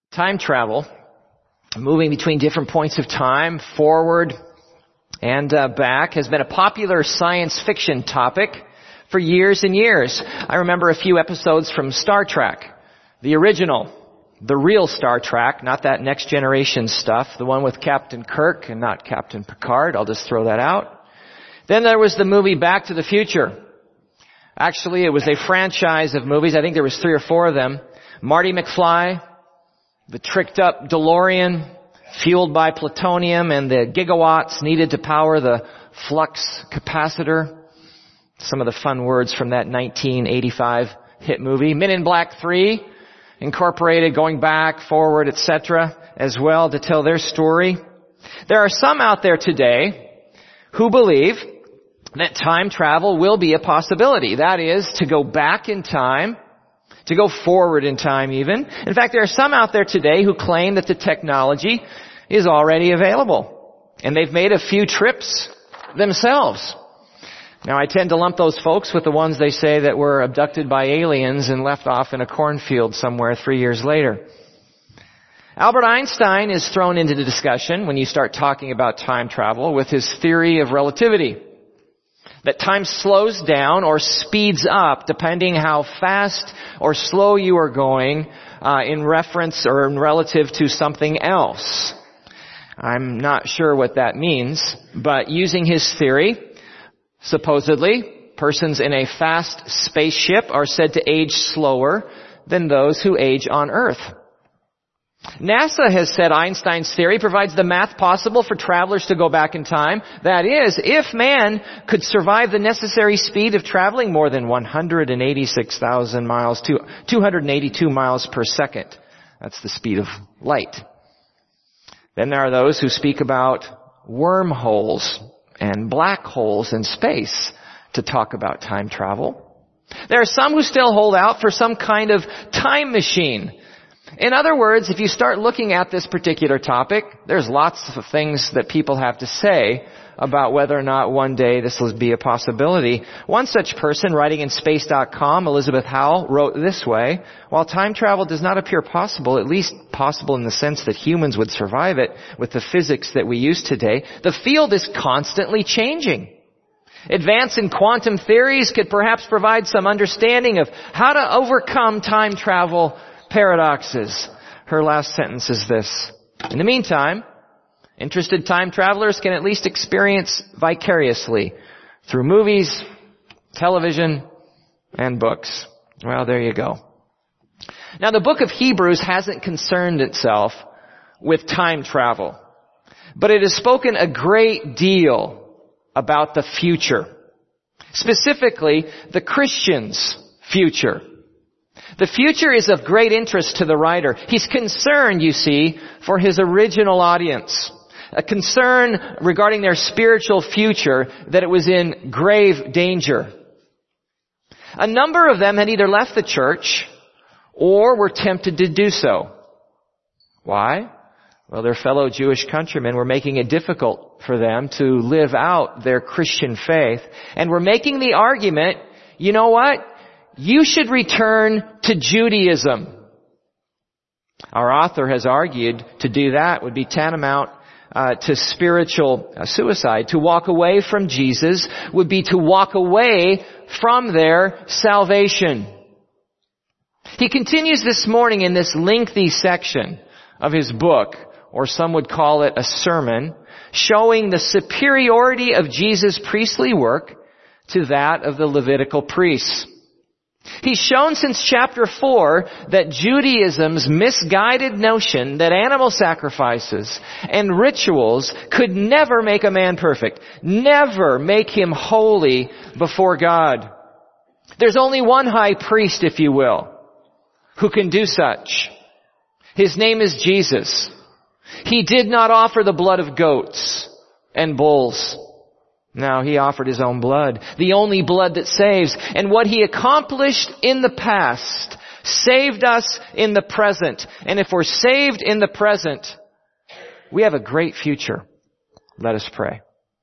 Time travel, moving between different points of time, forward and back, has been a popular science fiction topic for years and years. I remember a few episodes from Star Trek, the original, the real Star Trek, not that next generation stuff, the one with Captain Kirk and not Captain Picard. I'll just throw that out. Then there was the movie Back to the Future. Actually, it was a franchise of movies. I think there was 3 or 4 of them. Marty McFly, the tricked up DeLorean, fueled by plutonium and the gigawatts needed to power the flux capacitor. Some of the fun words from that 1985 hit movie. Men in Black 3 incorporated going back, forward, etc. as well to tell their story. There are some out there today who believe that time travel will be a possibility. That is, to go back in time, to go forward in time even. In fact, there are some out there today who claim that the technology is already available. And they've made a few trips themselves. Now, I tend to lump those folks with the ones they say that were abducted by aliens and left off in a cornfield somewhere 3 years later. Albert Einstein is thrown into the discussion when you start talking about time travel with his theory of relativity. That time slows down or speeds up depending how fast or slow you are going in reference or in relative to something else. I'm not sure what that means, but using his theory, supposedly, persons in a fast spaceship are said to age slower than those who age on Earth. NASA has said Einstein's theory provides the math possible for travelers to go back in time. That is, if man could survive the necessary speed of traveling more than 186,000 miles to 282 miles per second. That's the speed of light. Then there are those who speak about wormholes and black holes in space to talk about time travel. There are some who still hold out for some kind of time machine. In other words, if you start looking at this particular topic, there's lots of things that people have to say about whether or not one day this will be a possibility. One such person, writing in space.com, Elizabeth Howell, wrote this way: while time travel does not appear possible, at least possible in the sense that humans would survive it with the physics that we use today, the field is constantly changing. Advance in quantum theories could perhaps provide some understanding of how to overcome time travel paradoxes. Her last sentence is this: in the meantime, interested time travelers can at least experience vicariously through movies, television, and books. Well, there you go. Now, the book of Hebrews hasn't concerned itself with time travel, but it has spoken a great deal about the future, specifically the Christian's future. The future is of great interest to the writer. He's concerned, you see, for his original audience. A concern regarding their spiritual future, that it was in grave danger. A number of them had either left the church or were tempted to do so. Why? Well, their fellow Jewish countrymen were making it difficult for them to live out their Christian faith, and were making the argument, you know what? You should return to Judaism. Our author has argued to do that would be tantamount to spiritual suicide. To walk away from Jesus would be to walk away from their salvation. He continues this morning in this lengthy section of his book, or some would call it a sermon, showing the superiority of Jesus' priestly work to that of the Levitical priests. He's shown since chapter 4 that Judaism's misguided notion that animal sacrifices and rituals could never make a man perfect, never make him holy before God. There's only one high priest, if you will, who can do such. His name is Jesus. He did not offer the blood of goats and bulls. No, he offered his own blood, the only blood that saves. And what he accomplished in the past saved us in the present. And if we're saved in the present, we have a great future. Let us pray.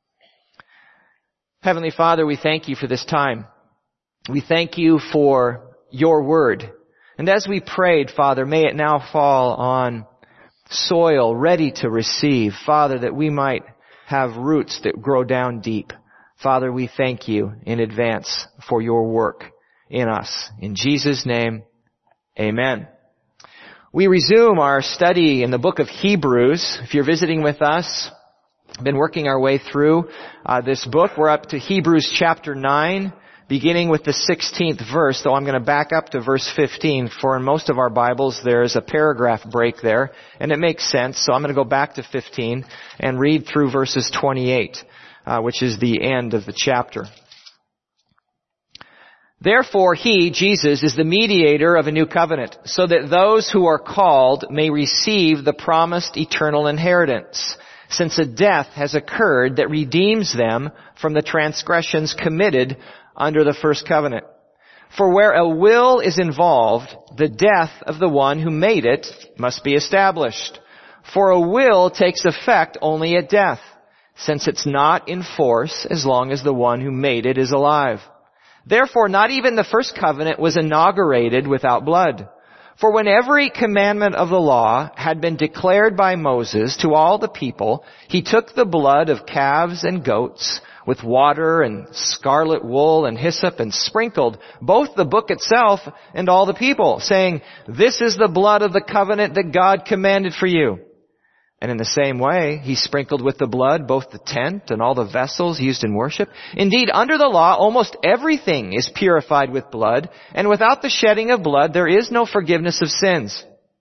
Heavenly Father, we thank you for this time. We thank you for your word And as we prayed, Father, may it now fall on soil ready to receive. Father, that we might have roots that grow down deep. Father, we thank you in advance for your work in us. In Jesus' name, amen. We resume our study in the book of Hebrews. If you're visiting with us, I've been working our way through this book. We're up to Hebrews chapter 9, beginning with the 16th verse, though I'm going to back up to verse 15, for in most of our Bibles there's a paragraph break there, and it makes sense, so I'm going to go back to 15 and read through verses 28, which is the end of the chapter. Therefore he, Jesus, is the mediator of a new covenant, so that those who are called may receive the promised eternal inheritance, since a death has occurred that redeems them from the transgressions committed under the first covenant. For where a will is involved, the death of the one who made it must be established. For a will takes effect only at death, since it's not in force as long as the one who made it is alive. Therefore, not even the first covenant was inaugurated without blood. For when every commandment of the law had been declared by Moses to all the people, he took the blood of calves and goats with water and scarlet wool and hyssop and sprinkled both the book itself and all the people, saying, "This is the blood of the covenant that God commanded for you." And in the same way, he sprinkled with the blood both the tent and all the vessels used in worship. Indeed, under the law, almost everything is purified with blood, and without the shedding of blood, there is no forgiveness of sins.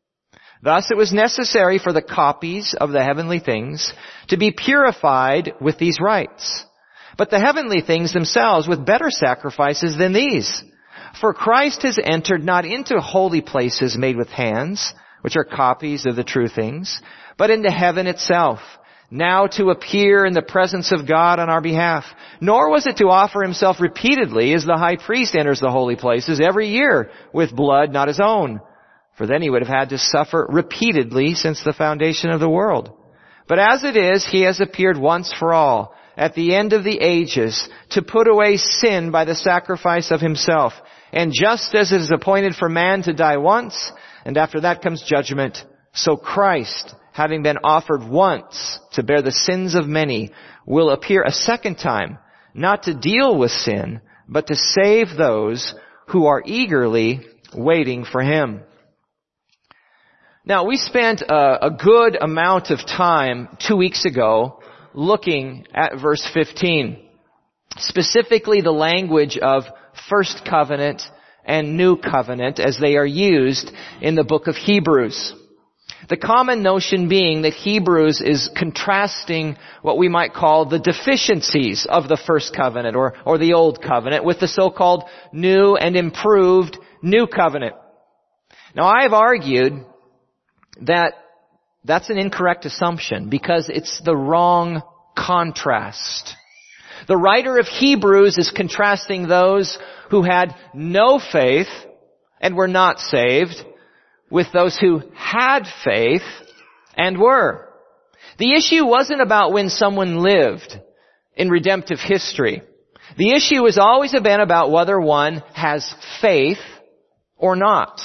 Thus, it was necessary for the copies of the heavenly things to be purified with these rites, but the heavenly things themselves with better sacrifices than these. For Christ has entered not into holy places made with hands, which are copies of the true things, but into heaven itself, now to appear in the presence of God on our behalf. Nor was it to offer himself repeatedly as the high priest enters the holy places every year with blood not his own, for then he would have had to suffer repeatedly since the foundation of the world. But as it is, he has appeared once for all, at the end of the ages, to put away sin by the sacrifice of himself. And just as it is appointed for man to die once, and after that comes judgment, so Christ, having been offered once to bear the sins of many, will appear a second time, not to deal with sin, but to save those who are eagerly waiting for him. Now, we spent a good amount of time 2 weeks ago looking at verse 15, specifically the language of first covenant and new covenant as they are used in the book of Hebrews. The common notion being that Hebrews is contrasting what we might call the deficiencies of the first covenant or the old covenant with the so-called new and improved new covenant. Now, I have argued that that's an incorrect assumption because it's the wrong contrast. The writer of Hebrews is contrasting those who had no faith and were not saved with those who had faith and were. The issue wasn't about when someone lived in redemptive history. The issue has always been about whether one has faith or not.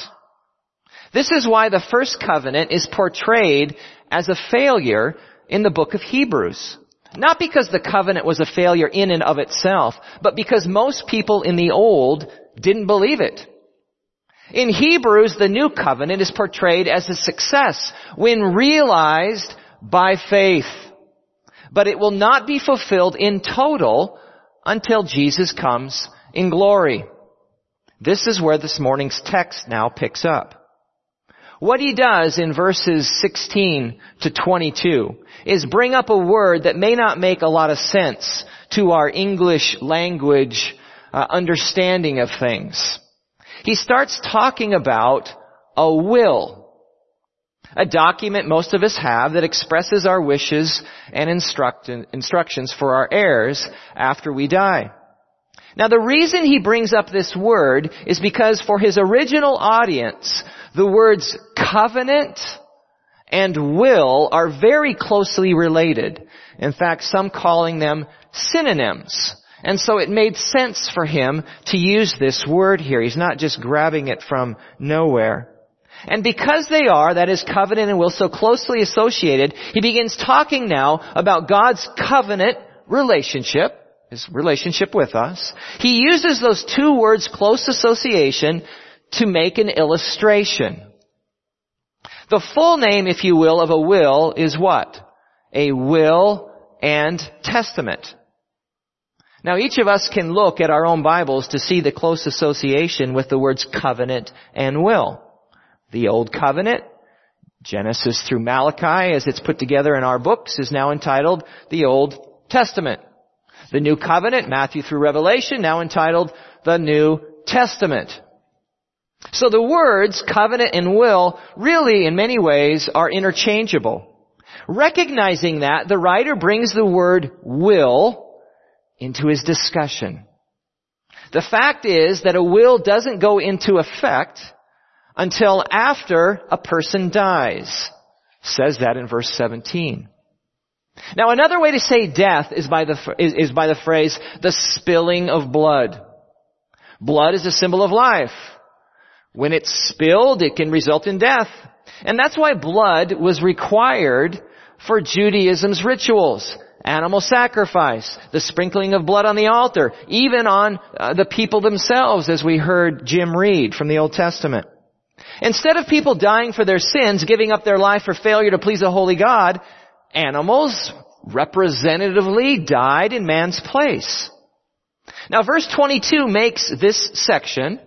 This is why the first covenant is portrayed as a failure in the book of Hebrews. Not because the covenant was a failure in and of itself, but because most people in the old didn't believe it. In Hebrews, the new covenant is portrayed as a success when realized by faith. But it will not be fulfilled in total until Jesus comes in glory. This is where this morning's text now picks up. What he does in verses 16 to 22 is bring up a word that may not make a lot of sense to our English language understanding of things. He starts talking about a will, a document most of us have that expresses our wishes and instructions for our heirs after we die. Now, the reason he brings up this word is because for his original audience, the words covenant and will are very closely related. In fact, some calling them synonyms. And so it made sense for him to use this word here. He's not just grabbing it from nowhere. And because they are, that is, covenant and will, so closely associated, he begins talking now about God's covenant relationship, his relationship with us. He uses those two words, close association, to make an illustration. The full name, if you will, of a will is what? A will and testament. Now each of us can look at our own Bibles to see the close association with the words covenant and will. The Old Covenant, Genesis through Malachi, as it's put together in our books, is now entitled the Old Testament. The New Covenant, Matthew through Revelation, now entitled the New Testament. So the words covenant and will really in many ways are interchangeable. Recognizing that, the writer brings the word will into his discussion. The fact is that a will doesn't go into effect until after a person dies. It says that in verse 17. Now another way to say death is by the phrase, the spilling of blood. Blood is a symbol of life. When it's spilled, it can result in death. And that's why blood was required for Judaism's rituals. Animal sacrifice, the sprinkling of blood on the altar, even on the people themselves, as we heard Jim read from the Old Testament. Instead of people dying for their sins, giving up their life for failure to please a holy God, animals representatively died in man's place. Now verse 22 makes this section,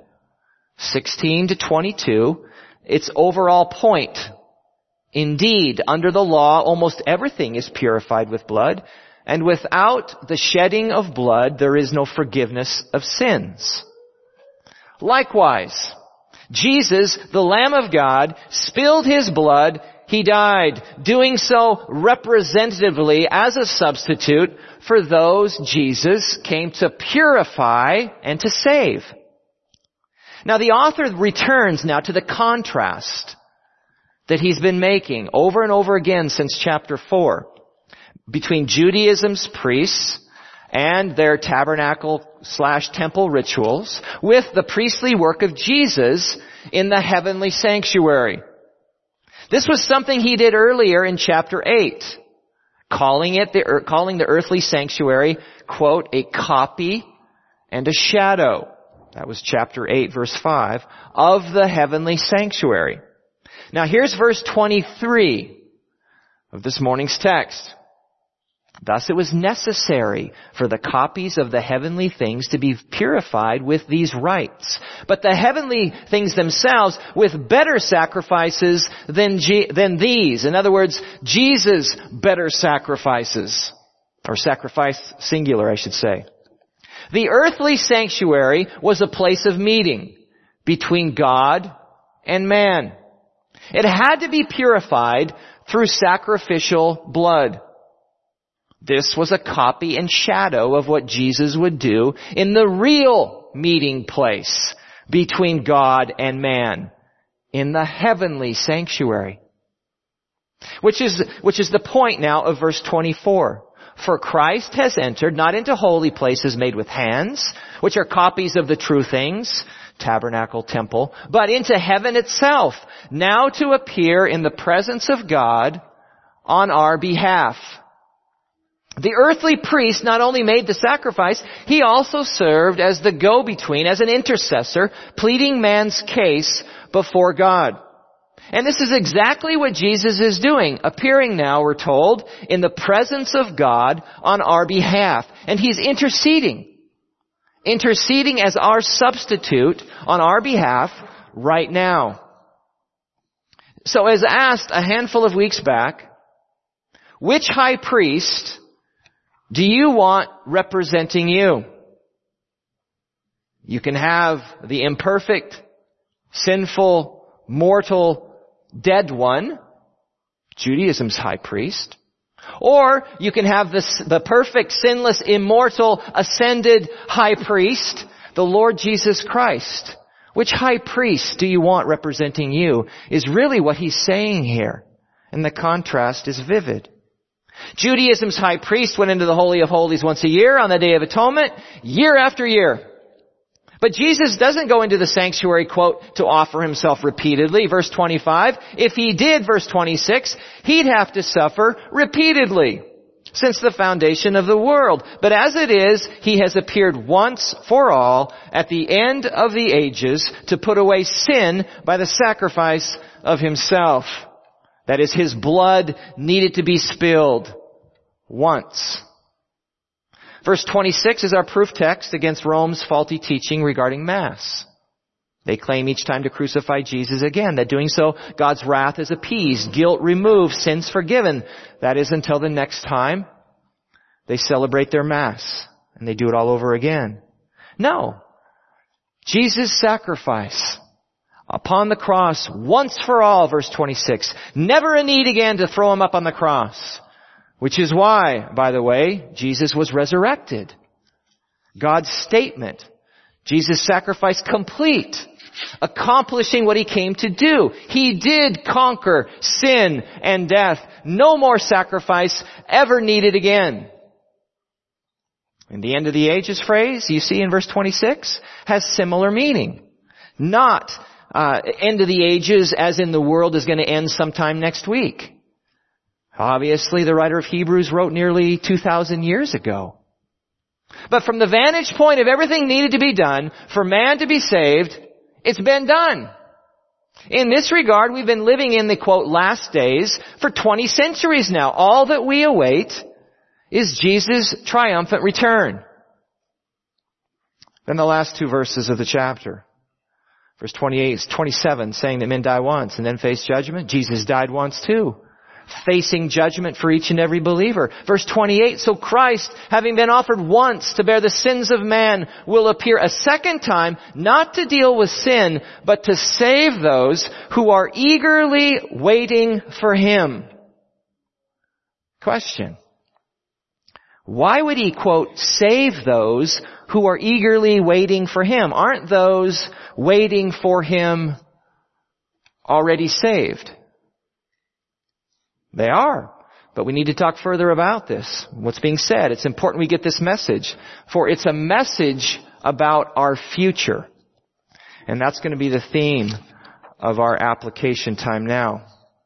16 to 22, its overall point. Indeed, under the law, almost everything is purified with blood, and without the shedding of blood, there is no forgiveness of sins. Likewise, Jesus, the Lamb of God, spilled his blood. He died, doing so representatively as a substitute for those Jesus came to purify and to save. Now the author returns now to the contrast that he's been making over and over again since chapter 4 between Judaism's priests and their tabernacle/temple rituals with the priestly work of Jesus in the heavenly sanctuary. This was something he did earlier in chapter 8, calling the earthly sanctuary, quote, a copy and a shadow. That was chapter 8, verse 5, of the heavenly sanctuary. Now here's verse 23 of this morning's text. Thus it was necessary for the copies of the heavenly things to be purified with these rites, but the heavenly things themselves with better sacrifices than these. In other words, Jesus' better sacrifices, or sacrifice singular, I should say. The earthly sanctuary was a place of meeting between God and man. It had to be purified through sacrificial blood. This was a copy and shadow of what Jesus would do in the real meeting place between God and man, in the heavenly sanctuary. Which is the point now of verse 24. For Christ has entered not into holy places made with hands, which are copies of the true things, tabernacle, temple, but into heaven itself, now to appear in the presence of God on our behalf. The earthly priest not only made the sacrifice, he also served as the go-between, as an intercessor, pleading man's case before God. And this is exactly what Jesus is doing, appearing now, we're told, in the presence of God on our behalf. And he's interceding as our substitute on our behalf right now. So as asked a handful of weeks back, which high priest do you want representing you? You can have the imperfect, sinful, mortal, dead one, Judaism's high priest. Or you can have the perfect, sinless, immortal, ascended high priest, the Lord Jesus Christ. Which high priest do you want representing you is really what he's saying here. And the contrast is vivid. Judaism's high priest went into the Holy of Holies once a year on the Day of Atonement, year after year. But Jesus doesn't go into the sanctuary, quote, to offer himself repeatedly. Verse 25, if he did, verse 26, he'd have to suffer repeatedly since the foundation of the world. But as it is, he has appeared once for all at the end of the ages to put away sin by the sacrifice of himself. That is, his blood needed to be spilled once. Verse 26 is our proof text against Rome's faulty teaching regarding Mass. They claim each time to crucify Jesus again, that doing so, God's wrath is appeased, guilt removed, sins forgiven. That is until the next time they celebrate their Mass and they do it all over again. No. Jesus' sacrifice upon the cross once for all, verse 26. Never a need again to throw him up on the cross. Which is why, by the way, Jesus was resurrected. God's statement. Jesus' sacrifice complete. Accomplishing what he came to do. He did conquer sin and death. No more sacrifice ever needed again. And the end of the ages phrase, you see in verse 26, has similar meaning. Not end of the ages as in the world is going to end sometime next week. Obviously, the writer of Hebrews wrote nearly 2,000 years ago. But from the vantage point of everything needed to be done for man to be saved, it's been done. In this regard, we've been living in the, quote, last days for 20 centuries now. All that we await is Jesus' triumphant return. Then the last two verses of the chapter. Verse 28, 27, saying that men die once and then face judgment. Jesus died once too, facing judgment for each and every believer. Verse 28, so Christ, having been offered once to bear the sins of man, will appear a second time, not to deal with sin, but to save those who are eagerly waiting for him. Question. Why would he, quote, save those who are eagerly waiting for him? Aren't those waiting for him already saved? They are. But we need to talk further about this. What's being said. It's important we get this message. For it's a message about our future. And that's going to be the theme of our application time now.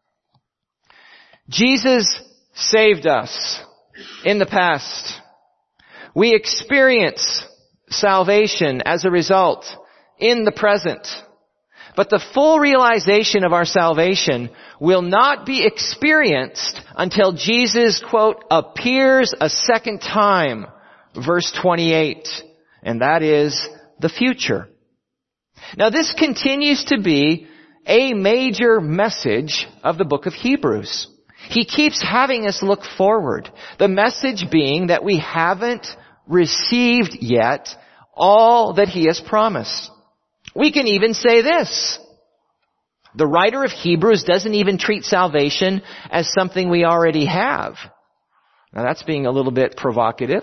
Jesus saved us in the past. We experience salvation as a result in the present. But the full realization of our salvation will not be experienced until Jesus, quote, appears a second time, verse 28. And that is the future. Now this continues to be a major message of the book of Hebrews. He keeps having us look forward. The message being that we haven't received yet all that he has promised. We can even say this. The writer of Hebrews doesn't even treat salvation as something we already have. Now that's being a little bit provocative.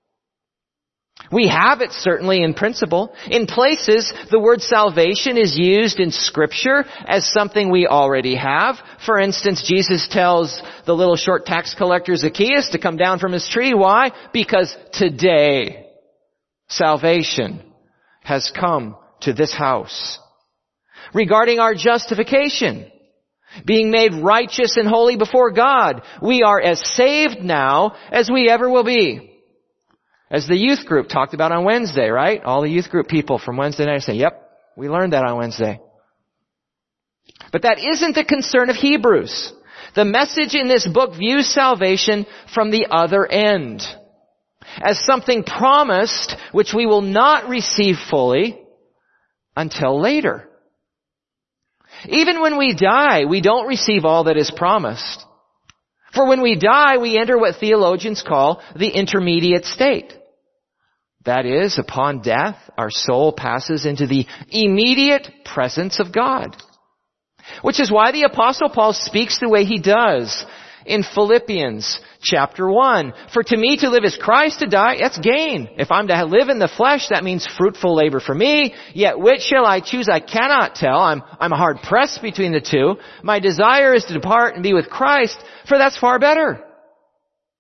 We have it certainly in principle. In places, the word salvation is used in Scripture as something we already have. For instance, Jesus tells the little short tax collector Zacchaeus to come down from his tree. Why? Because today, salvation has come to this house. Regarding our justification, being made righteous and holy before God, we are as saved now as we ever will be. As the youth group talked about on Wednesday, right? All the youth group people from Wednesday night say, yep, we learned that on Wednesday. But that isn't the concern of Hebrews. The message in this book views salvation from the other end. As something promised, which we will not receive fully until later. Even when we die, we don't receive all that is promised. For when we die, we enter what theologians call the intermediate state. That is, upon death, our soul passes into the immediate presence of God. Which is why the Apostle Paul speaks the way he does in Philippians chapter 1. For to me to live is Christ, to die, that's gain. If I'm to live in the flesh, that means fruitful labor for me. Yet which shall I choose? I cannot tell. I'm hard pressed between the two. My desire is to depart and be with Christ, for that's far better.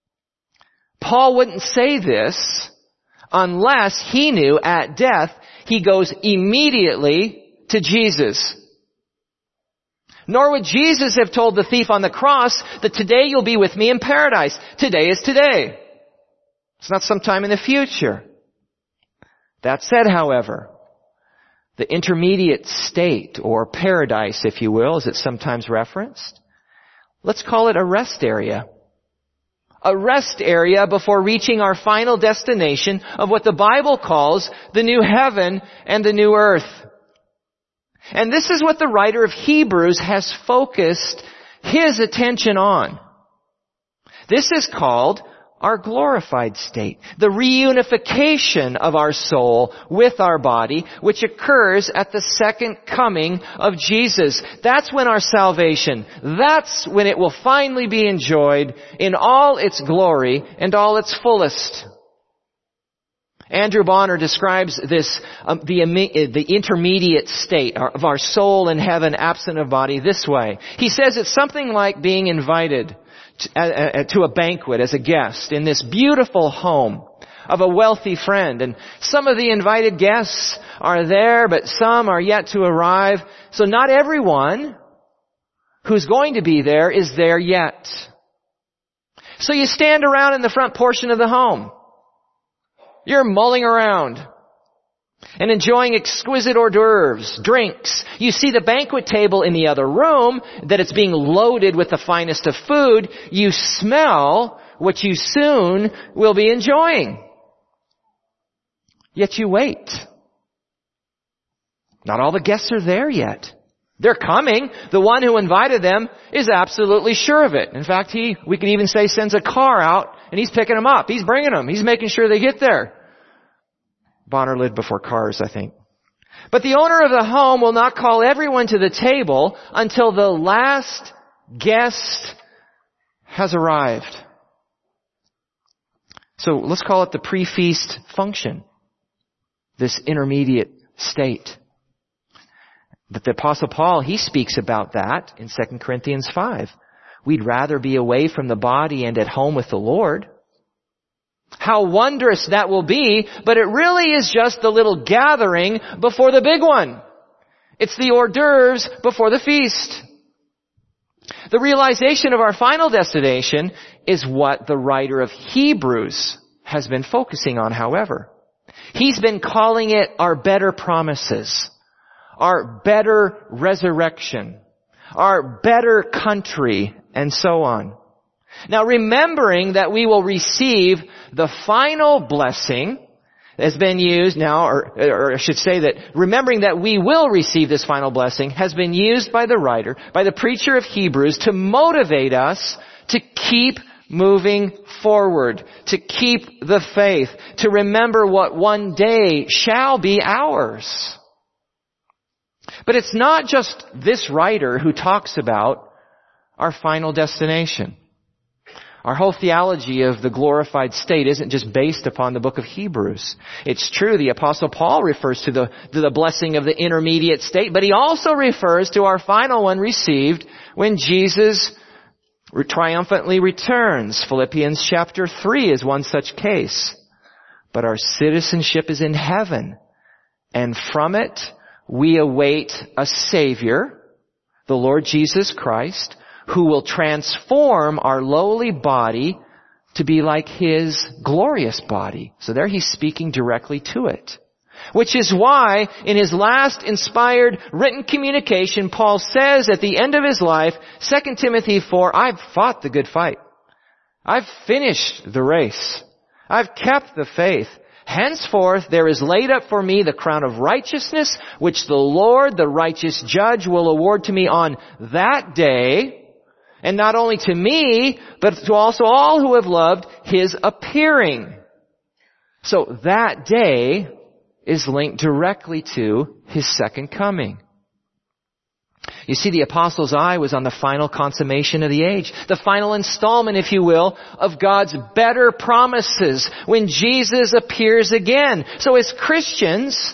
Paul wouldn't say this unless he knew at death he goes immediately to Jesus. Nor would Jesus have told the thief on the cross that today you'll be with me in paradise. Today is today. It's not sometime in the future. That said, however, the intermediate state, or paradise, if you will, as it's sometimes referenced, let's call it a rest area. A rest area before reaching our final destination of what the Bible calls the new heaven and the new earth. And this is what the writer of Hebrews has focused his attention on. This is called our glorified state, the reunification of our soul with our body, which occurs at the second coming of Jesus. That's when our salvation, that's when it will finally be enjoyed in all its glory and all its fullest. Andrew Bonner describes this, the intermediate state of our soul in heaven absent of body this way. He says it's something like being invited to a banquet as a guest in this beautiful home of a wealthy friend. And some of the invited guests are there, but some are yet to arrive. So not everyone who's going to be there is there yet. So you stand around in the front portion of the home. You're mulling around and enjoying exquisite hors d'oeuvres, drinks. You see the banquet table in the other room, that it's being loaded with the finest of food. You smell what you soon will be enjoying. Yet you wait. Not all the guests are there yet. They're coming. The one who invited them is absolutely sure of it. In fact, we could even say, sends a car out and he's picking them up. He's bringing them. He's making sure they get there. Bonner lived before cars, I think. But the owner of the home will not call everyone to the table until the last guest has arrived. So let's call it the pre-feast function, this intermediate state. But the Apostle Paul, he speaks about that in 2 Corinthians 5. We'd rather be away from the body and at home with the Lord. How wondrous that will be, but it really is just the little gathering before the big one. It's the hors d'oeuvres before the feast. The realization of our final destination is what the writer of Hebrews has been focusing on, however. He's been calling it our better promises, our better resurrection, our better country, and so on. Now, remembering that we will receive the final blessing has been used now, or I should say that remembering that we will receive this final blessing has been used by the writer, by the preacher of Hebrews, to motivate us to keep moving forward, to keep the faith, to remember what one day shall be ours. But it's not just this writer who talks about our final destination. Our whole theology of the glorified state isn't just based upon the book of Hebrews. It's true, the Apostle Paul refers to the blessing of the intermediate state, but he also refers to our final one received when Jesus triumphantly returns. Philippians chapter 3 is one such case. But our citizenship is in heaven, and from it we await a Savior, the Lord Jesus Christ, who will transform our lowly body to be like His glorious body. So there he's speaking directly to it. Which is why, in his last inspired written communication, Paul says at the end of his life, 2 Timothy 4, I've fought the good fight. I've finished the race. I've kept the faith. Henceforth there is laid up for me the crown of righteousness, which the Lord, the righteous judge, will award to me on that day. And not only to me, but to also all who have loved His appearing. So that day is linked directly to His second coming. You see, the apostle's eye was on the final consummation of the age, the final installment, if you will, of God's better promises when Jesus appears again. So as Christians,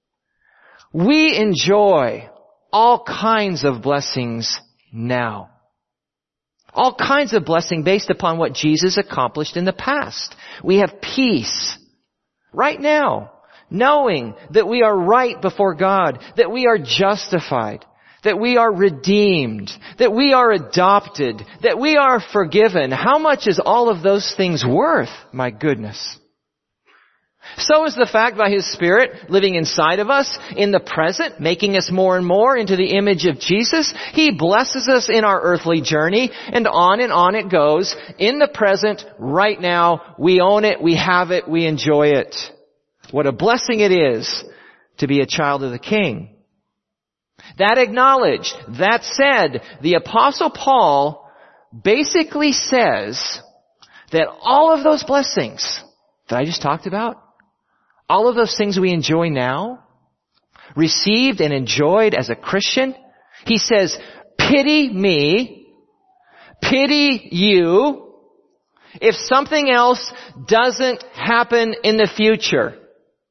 we enjoy all kinds of blessings now. All kinds of blessing based upon what Jesus accomplished in the past. We have peace right now, knowing that we are right before God, that we are justified, that we are redeemed, that we are adopted, that we are forgiven. How much is all of those things worth? My goodness. So is the fact by His Spirit living inside of us in the present, making us more and more into the image of Jesus. He blesses us in our earthly journey, and on it goes. In the present, right now, we own it, we have it, we enjoy it. What a blessing it is to be a child of the King. That acknowledged, that said, the Apostle Paul basically says that all of those blessings that I just talked about, all of those things we enjoy now, received and enjoyed as a Christian, he says, pity me, pity you, if something else doesn't happen in the future.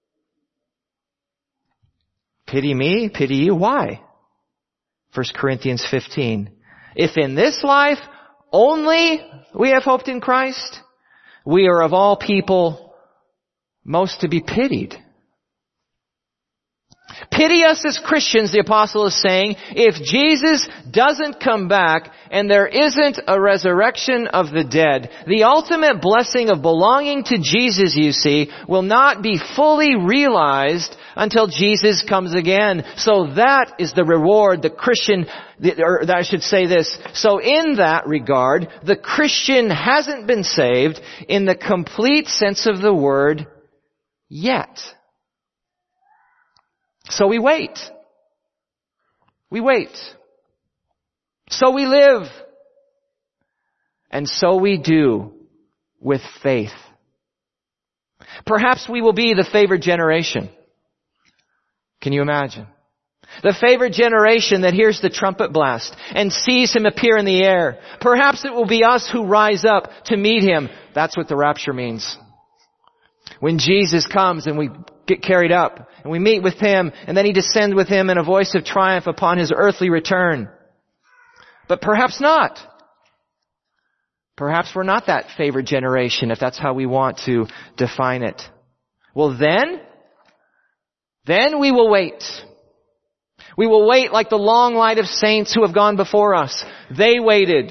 Pity me, pity you. Why? 1 Corinthians 15. If in this life only we have hoped in Christ, we are of all people most to be pitied. Pity us as Christians, the apostle is saying, if Jesus doesn't come back and there isn't a resurrection of the dead. The ultimate blessing of belonging to Jesus, you see, will not be fully realized until Jesus comes again. So that is the reward the Christian, or I should say this. So in that regard, the Christian hasn't been saved in the complete sense of the word yet. So we wait. We wait. So we live. And so we do with faith. Perhaps we will be the favored generation. Can you imagine? The favored generation that hears the trumpet blast and sees Him appear in the air. Perhaps it will be us who rise up to meet Him. That's what the rapture means. When Jesus comes and we get carried up and we meet with Him and then He descends with Him in a voice of triumph upon His earthly return. But perhaps not. Perhaps we're not that favored generation if that's how we want to define it. Well then we will wait. We will wait like the long line of saints who have gone before us. They waited.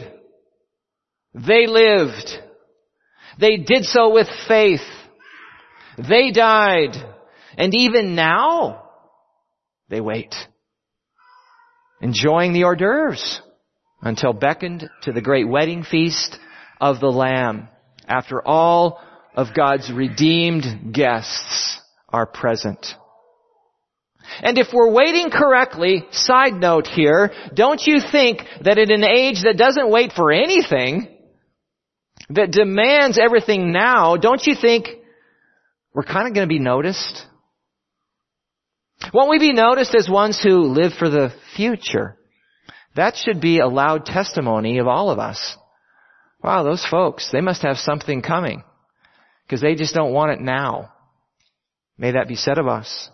They lived. They did so with faith. They died. And even now, they wait. Enjoying the hors d'oeuvres until beckoned to the great wedding feast of the Lamb. After all of God's redeemed guests are present. And if we're waiting correctly, side note here, don't you think that in an age that doesn't wait for anything, that demands everything now, don't you think we're kind of going to be noticed? Won't we be noticed as ones who live for the future? That should be a loud testimony of all of us. Wow, those folks, they must have something coming because they just don't want it now. May that be said of us.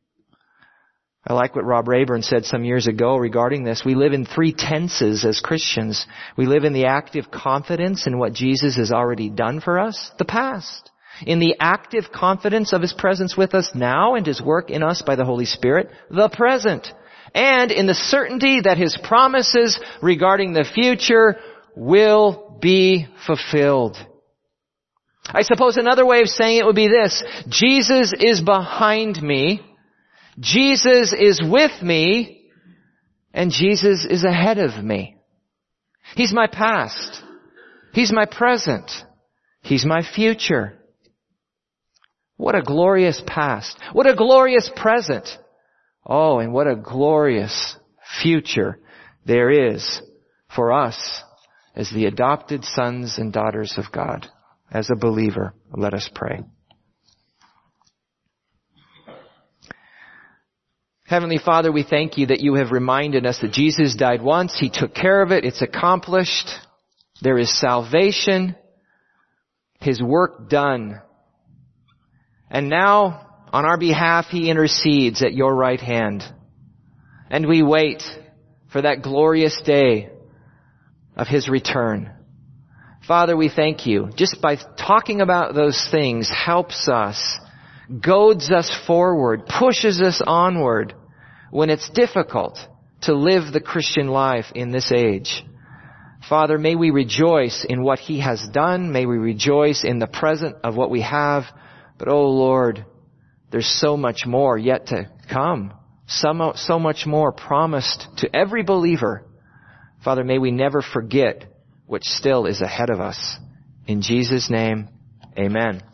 I like what Rob Rayburn said some years ago regarding this. We live in 3 tenses as Christians. We live in the active confidence in what Jesus has already done for us, the past. In the active confidence of His presence with us now and His work in us by the Holy Spirit, the present. And in the certainty that His promises regarding the future will be fulfilled. I suppose another way of saying it would be this: Jesus is behind me, Jesus is with me, and Jesus is ahead of me. He's my past. He's my present. He's my future. What a glorious past. What a glorious present. Oh, and what a glorious future there is for us as the adopted sons and daughters of God. As a believer, let us pray. Heavenly Father, we thank You that You have reminded us that Jesus died once. He took care of it. It's accomplished. There is salvation. His work done. And now, on our behalf, He intercedes at Your right hand. And we wait for that glorious day of His return. Father, we thank You. Just by talking about those things helps us, goads us forward, pushes us onward when it's difficult to live the Christian life in this age. Father, may we rejoice in what He has done. May we rejoice in the present of what we have. But, oh Lord, there's so much more yet to come. So much more promised to every believer. Father, may we never forget what still is ahead of us. In Jesus' name, amen.